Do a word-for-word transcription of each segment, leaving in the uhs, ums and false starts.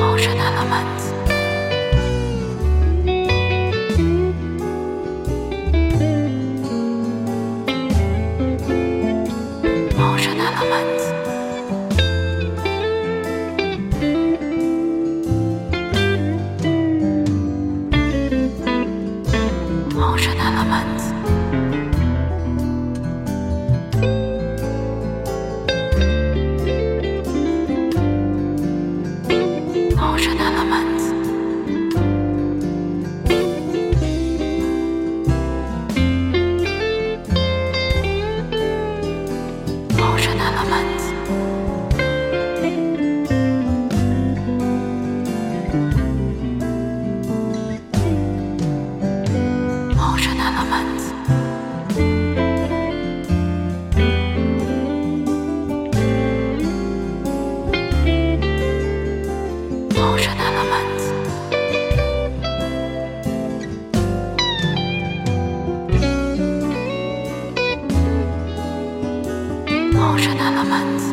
Motion elements. Motion elements. Motion elements. Motion elements. Motion elements. Motion elements. Motion elements. Motion elements.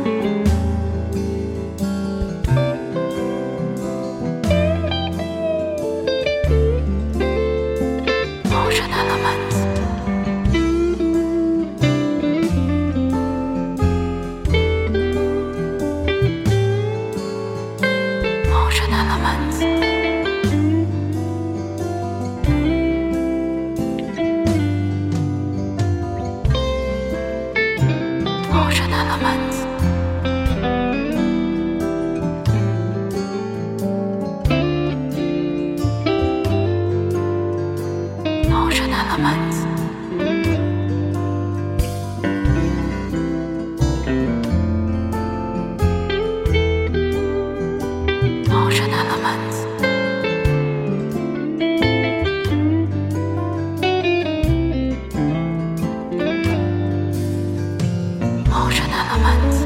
Motion elements. Motion elements. Motion elements. Motion elements. Motion elements. Motion elements.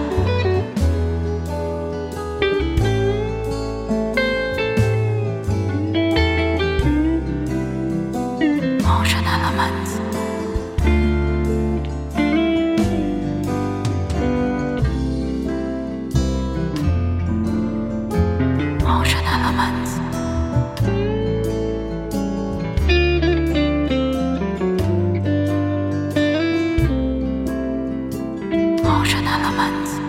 Motion elements. Motion elements. Motion elements.